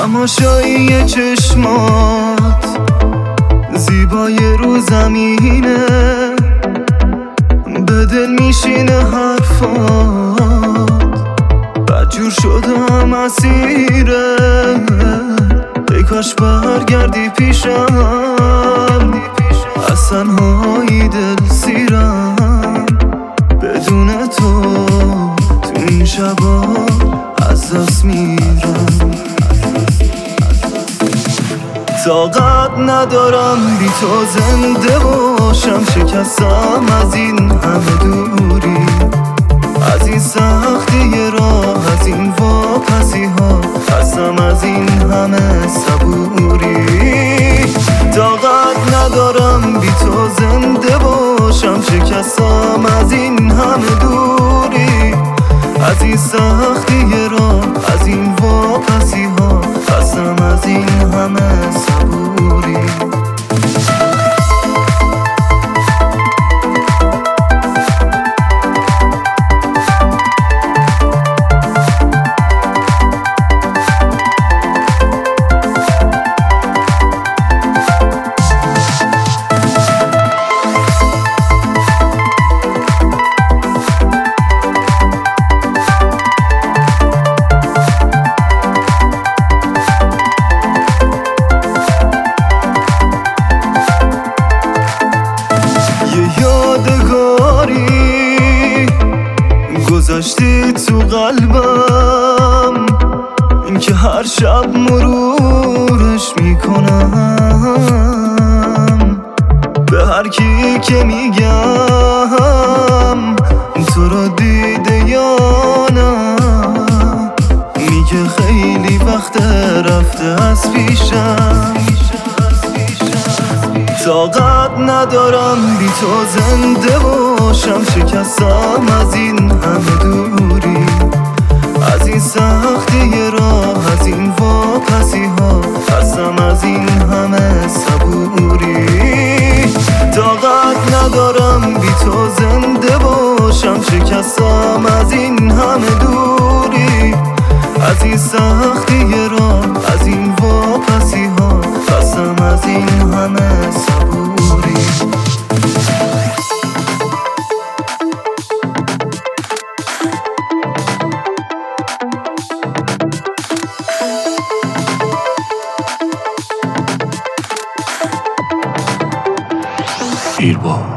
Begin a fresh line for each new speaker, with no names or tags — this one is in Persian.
تماشایی چشمات زیبای رو زمینه، به دل میشینه حرفات، بدجور شدم اسیره. ای کاش برگردی پیشم، از تنهایی دل سیرم، بدون تو این شبا از دست میرم. طاقت ندارم بی تو زنده باشم، شکستم از این همه دوری، از این سختی راه، از این واپسی ها، خستم از این همه صبوری. طاقت ندارم بی تو زنده باشم، شکستم از این همه دوری، از این سختی راه، از این واپسی ها، خستم از این همه صبوری. گذاشتی تو قلبم، این که هر شب مرورش میکنم، به هر کی که میگم تو رو دیده یا نه، میگه خیلی وقت رفته از پیشم. طاقت ندارم بی تو زنده باشم، شکستم از این همه دوری، از این سختی راه، از این واپسی ها، خستم از این همه صبوری. طاقت ندارم بی تو زنده باشم، شکستم از این همه دوری، از این سختی راه، از این واپسی ها، خستم از این همه صبوری.
ایربا